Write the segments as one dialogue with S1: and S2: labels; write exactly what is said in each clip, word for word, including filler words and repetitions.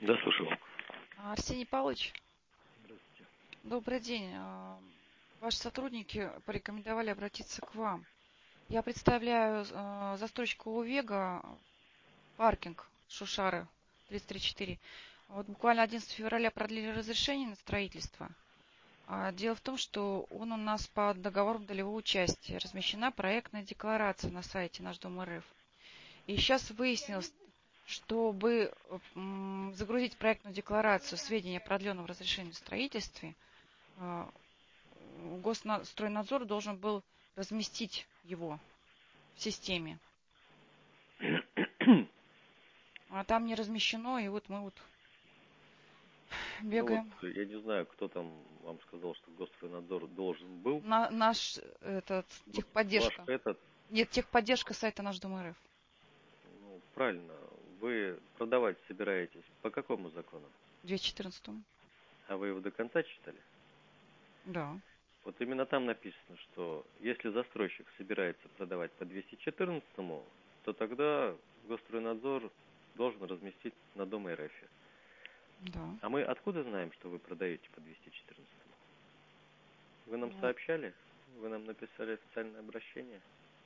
S1: Да, слушаю.
S2: Арсений Павлович,
S1: Здравствуйте.
S2: добрый день. А, Ваши сотрудники порекомендовали обратиться к вам. Я представляю а, застройщика Увега, паркинг Шушары тридцать три четыре. Вот буквально одиннадцатого февраля продлили разрешение на строительство. А Дело в том, что он у нас по договору долевого участия. Размещена проектная декларация на сайте Наш Дом РФ. И сейчас выяснилось, чтобы м, загрузить проектную декларацию сведения о продленном разрешении на строительстве, а, Госстройнадзор должен был разместить его в системе. А там не размещено, и вот мы вот
S1: Ну вот,
S2: бегаем.
S1: я не знаю, кто там вам сказал, что Госстройнадзор должен был.
S2: На, наш этот,
S1: Вот ваш
S2: техподдержка.
S1: этот,
S2: Нет, техподдержка сайта Наш Дом РФ.
S1: ну, правильно, вы продавать собираетесь по какому закону?
S2: двести четырнадцатому.
S1: А вы его до конца читали?
S2: Да.
S1: Вот именно там написано, что если застройщик собирается продавать по двести четырнадцатому, то тогда Госстройнадзор должен разместить на Дом РФ.
S2: Да.
S1: А мы откуда знаем, что вы продаете по двести четырнадцатому? Вы нам
S2: Ну,
S1: сообщали? Вы нам написали официальное обращение?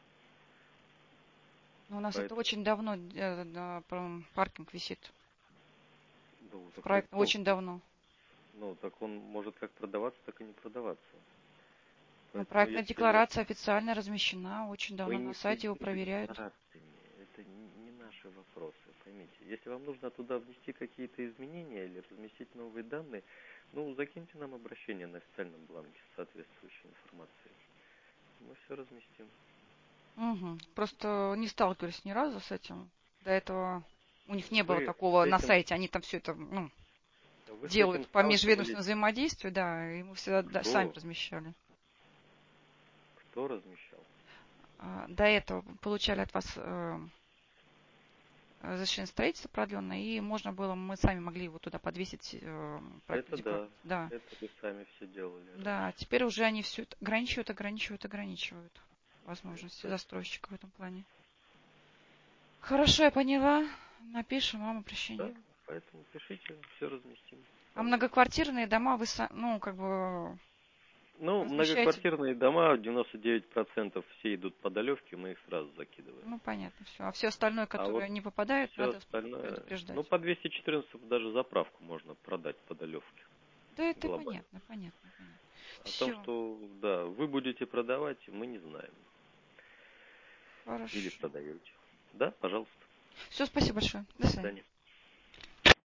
S2: ну, у нас это
S1: Поэтому,
S2: очень давно, э, да, про- паркинг висит.
S1: ну,
S2: В
S1: так вы
S2: проект очень
S1: толку.
S2: давно.
S1: Ну, так он может как продаваться, так и не продаваться.
S2: Но
S1: Поэтому
S2: проектная
S1: если
S2: декларация официально размещена очень
S1: вы
S2: давно на
S1: не
S2: сайте, его
S1: следите за
S2: проверяют.
S1: декларациями, это не, не наши вопросы, поймите. Если вам нужно туда внести какие-то изменения или разместить новые данные, ну, закиньте нам обращение на официальном бланке с соответствующей информацией. Мы все разместим.
S2: Угу. Просто не сталкивались ни разу с этим. До этого у них не было
S1: Вы
S2: такого
S1: с
S2: на
S1: этим,
S2: сайте. Они там все это ну,
S1: вы с этим
S2: делают по
S1: сталкивались?
S2: межведомственному взаимодействию, да, и мы всегда да, сами
S1: Кто?
S2: размещали.
S1: Кто размещал?
S2: А, До этого получали от вас э, разрешение строительства продленное, и можно было, мы сами могли его туда подвесить э, проектную
S1: Это да.
S2: декларацию. Да.
S1: Это вы сами все делали
S2: Да,
S1: раньше.
S2: теперь уже они все это ограничивают, ограничивают, ограничивают возможности
S1: Это,
S2: застройщика в этом плане. Хорошо, я поняла. Напишем вам
S1: да,
S2: обращение.
S1: поэтому пишите, все разместим.
S2: А
S1: Пожалуйста.
S2: многоквартирные дома вы, са- ну, как бы
S1: Ну,
S2: размещаете?
S1: многоквартирные дома, девяносто девять процентов все идут по долевке, мы их сразу закидываем.
S2: Ну, понятно, все. А все остальное,
S1: А вот
S2: которое не попадает,
S1: все
S2: надо
S1: остальное, ну,
S2: предупреждать.
S1: по двести четырнадцать даже заправку можно продать по долевке
S2: Да, это
S1: глобально.
S2: понятно, понятно, понятно.
S1: О том,
S2: Все,
S1: что, да, вы будете продавать, мы не знаем. Или
S2: хорошо.
S1: продаете. Да, пожалуйста.
S2: Все, спасибо большое. До
S1: До
S2: свидания.
S1: свидания.